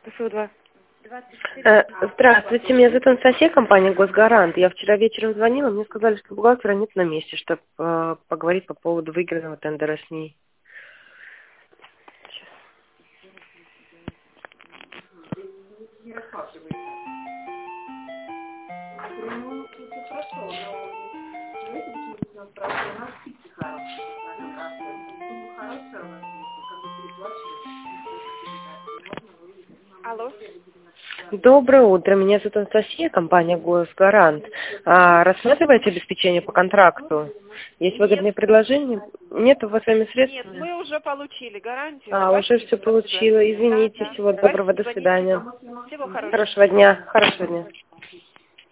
КСУ-2. Здравствуйте, меня зовут Анастасия, компания «Госгарант». Я вчера вечером звонила, мне сказали, что бухгалтера нет на месте, чтобы поговорить по поводу выигранного тендера с ней. Алло. Доброе утро, меня зовут Анастасия, компания «Госгарант». Рассматриваете обеспечение по контракту? Есть выгодные предложения? Нет у вас с вами средств? Нет, мы уже получили гарантию. Уже все получила. Извините, Да. всего доброго, до Спасибо, свидания. ничего. Всего хорошего. Хорошего дня.